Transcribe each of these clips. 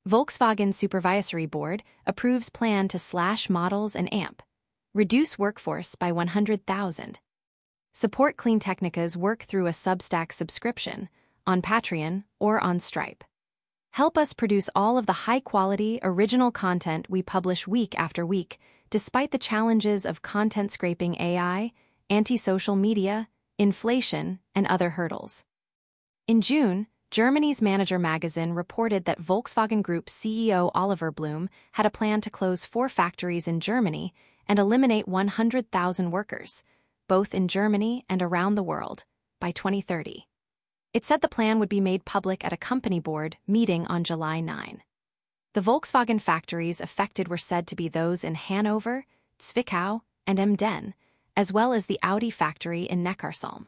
Volkswagen Supervisory Board approves plan to slash models and AMP. Reduce workforce by 100,000. Support CleanTechnica's work through a Substack subscription, on Patreon or on Stripe. Help us produce all of the high-quality, original content we publish week after week, despite the challenges of content scraping AI, anti-social media, inflation, and other hurdles. In June, Germany's Manager magazine reported that Volkswagen Group CEO Oliver Blume had a plan to close 4 factories in Germany and eliminate 100,000 workers, both in Germany and around the world, by 2030. It said the plan would be made public at a company board meeting on July 9. The Volkswagen factories affected were said to be those in Hanover, Zwickau, and Emden, as well as the Audi factory in Neckarsulm.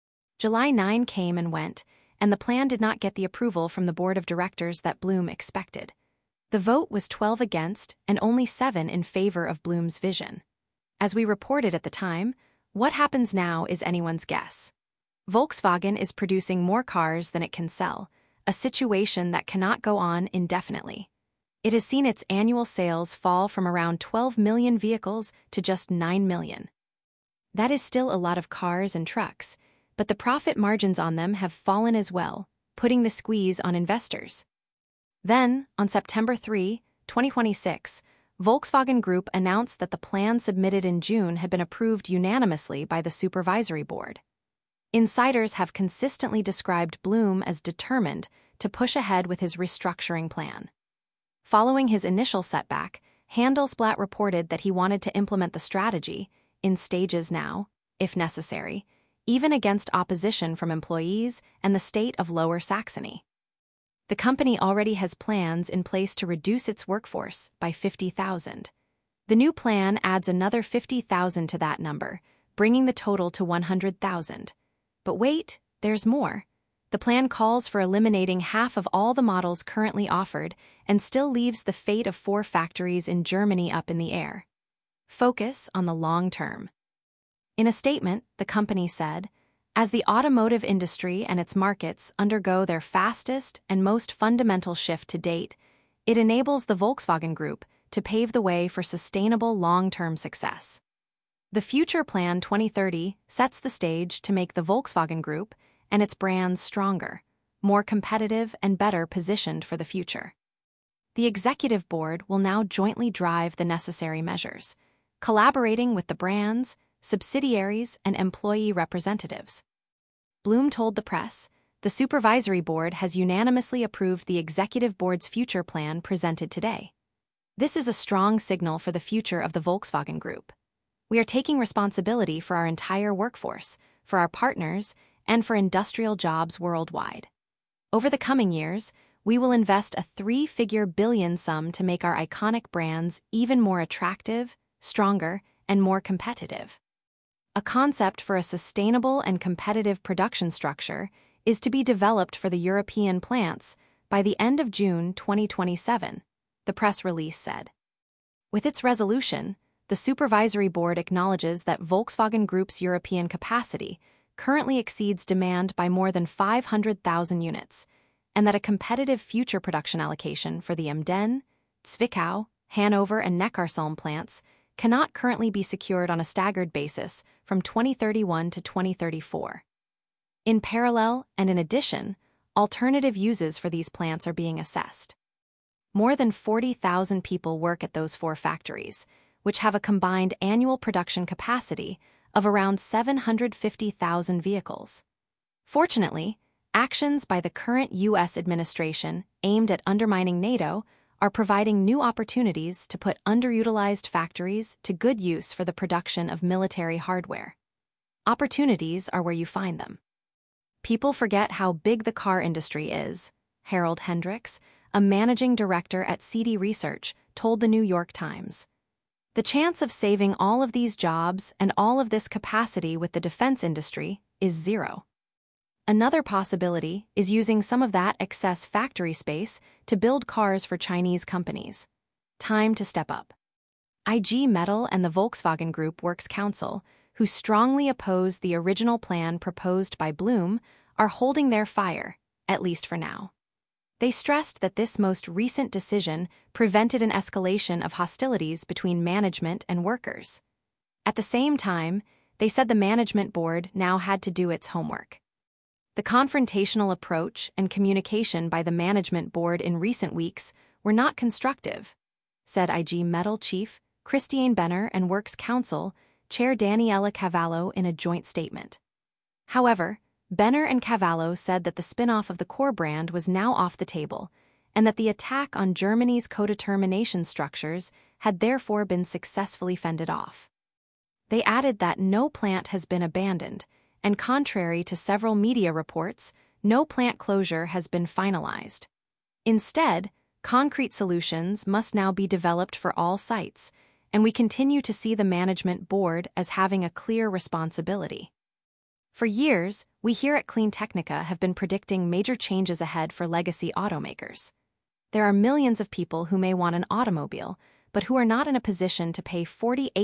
July 9 came and went, and the plan did not get the approval from the board of directors that Blume expected. The vote was 12 against and only 7 in favor of Blume's vision. As we reported at the time, what happens now is anyone's guess. Volkswagen is producing more cars than it can sell, a situation that cannot go on indefinitely. It has seen its annual sales fall from around 12 million vehicles to just 9 million. That is still a lot of cars and trucks, but the profit margins on them have fallen as well, putting the squeeze on investors. Then, on September 3, 2026, Volkswagen Group announced that the plan submitted in June had been approved unanimously by the supervisory board. Insiders have consistently described Blume as determined to push ahead with his restructuring plan. Following his initial setback, Handelsblatt reported that he wanted to implement the strategy, in stages now, if necessary, even against opposition from employees and the state of Lower Saxony. The company already has plans in place to reduce its workforce by 50,000. The new plan adds another 50,000 to that number, bringing the total to 100,000. But wait, there's more. The plan calls for eliminating half of all the models currently offered and still leaves the fate of 4 factories in Germany up in the air. Focus on the long term. In a statement, the company said, "As the automotive industry and its markets undergo their fastest and most fundamental shift to date, it enables the Volkswagen Group to pave the way for sustainable long-term success." The Future Plan 2030 sets the stage to make the Volkswagen Group and its brands stronger, more competitive, and better positioned for the future. The executive board will now jointly drive the necessary measures, collaborating with the brands, subsidiaries, and employee representatives. Blume told the press, "The supervisory board has unanimously approved the executive board's future plan presented today. This is a strong signal for the future of the Volkswagen Group. We are taking responsibility for our entire workforce, for our partners, and for industrial jobs worldwide. Over the coming years, we will invest a 3-figure billion sum to make our iconic brands even more attractive, stronger, and more competitive." A concept for a sustainable and competitive production structure is to be developed for the European plants by the end of June 2027, the press release said. With its resolution, the supervisory board acknowledges that Volkswagen Group's European capacity currently exceeds demand by more than 500,000 units, and that a competitive future production allocation for the Emden, Zwickau, Hanover, and Neckarsulm plants cannot currently be secured on a staggered basis from 2031 to 2034. In parallel and in addition, alternative uses for these plants are being assessed. More than 40,000 people work at those 4 factories, which have a combined annual production capacity of around 750,000 vehicles. Fortunately, actions by the current U.S. administration aimed at undermining NATO are providing new opportunities to put underutilized factories to good use for the production of military hardware. Opportunities are where you find them. People forget how big the car industry is, Harold Hendricks, a managing director at CD Research, told the New York Times. The chance of saving all of these jobs and all of this capacity with the defense industry is 0. Another possibility is using some of that excess factory space to build cars for Chinese companies. Time to step up. IG Metall and the Volkswagen Group Works Council, who strongly oppose the original plan proposed by Blume, are holding their fire, at least for now. They stressed that this most recent decision prevented an escalation of hostilities between management and workers. At the same time, they said the management board now had to do its homework. The confrontational approach and communication by the management board in recent weeks were not constructive, said IG Metall chief Christiane Benner and Works Council Chair Daniela Cavallo in a joint statement. However, Benner and Cavallo said that the spin-off of the core brand was now off the table and that the attack on Germany's codetermination structures had therefore been successfully fended off. They added that no plant has been abandoned, and contrary to several media reports, no plant closure has been finalized. Instead, concrete solutions must now be developed for all sites, and we continue to see the management board as having a clear responsibility. For years, we here at CleanTechnica have been predicting major changes ahead for legacy automakers. There are millions of people who may want an automobile, but who are not in a position to pay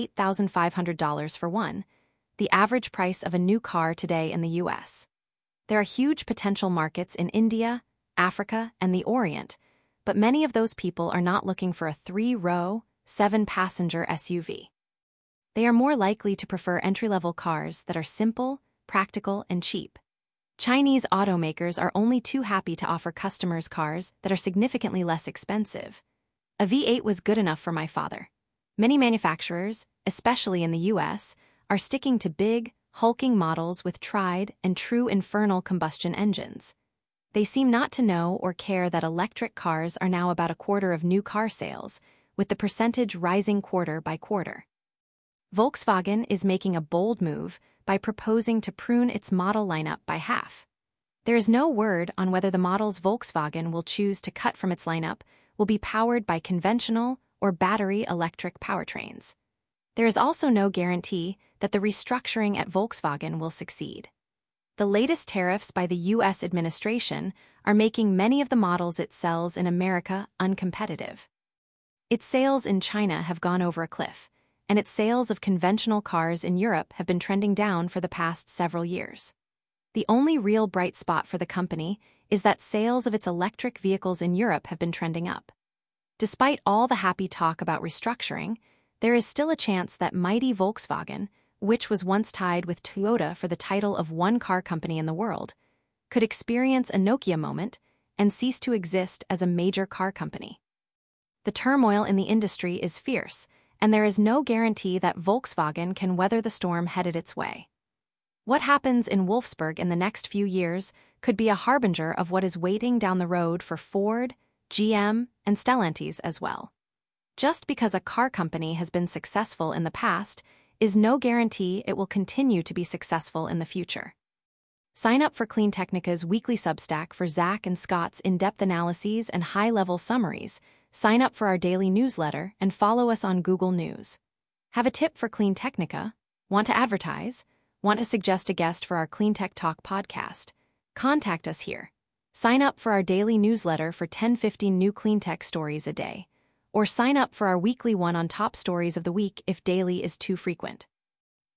$48,500 for one, the average price of a new car today in the US. There are huge potential markets in India, Africa, and the Orient, but many of those people are not looking for a 3-row, 7-passenger SUV. They are more likely to prefer entry-level cars that are simple, practical, and cheap. Chinese automakers are only too happy to offer customers cars that are significantly less expensive. A V8 was good enough for my father. Many manufacturers, especially in the US, are sticking to big, hulking models with tried and true infernal combustion engines. They seem not to know or care that electric cars are now about a quarter of new car sales, with the percentage rising quarter by quarter. Volkswagen is making a bold move by proposing to prune its model lineup by half. There is no word on whether the models Volkswagen will choose to cut from its lineup will be powered by conventional or battery electric powertrains. There is also no guarantee that the restructuring at Volkswagen will succeed. The latest tariffs by the U.S. administration are making many of the models it sells in America uncompetitive. Its sales in China have gone over a cliff, and its sales of conventional cars in Europe have been trending down for the past several years. The only real bright spot for the company is that sales of its electric vehicles in Europe have been trending up. Despite all the happy talk about restructuring, there is still a chance that mighty Volkswagen, which was once tied with Toyota for the title of one car company in the world, could experience a Nokia moment and cease to exist as a major car company. The turmoil in the industry is fierce, and there is no guarantee that Volkswagen can weather the storm headed its way. What happens in Wolfsburg in the next few years could be a harbinger of what is waiting down the road for Ford, GM, and Stellantis as well. Just because a car company has been successful in the past is no guarantee it will continue to be successful in the future. Sign up for CleanTechnica's weekly Substack for Zach and Scott's in-depth analyses and high-level summaries. Sign up for our daily newsletter and follow us on Google News. Have a tip for CleanTechnica? Want to advertise? Want to suggest a guest for our CleanTech Talk podcast? Contact us here. Sign up for our daily newsletter for 10-15 new CleanTech stories a day. Or sign up for our weekly one on top stories of the week if daily is too frequent.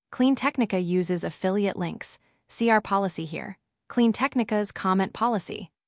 CleanTechnica uses affiliate links. See our policy here. CleanTechnica's comment policy.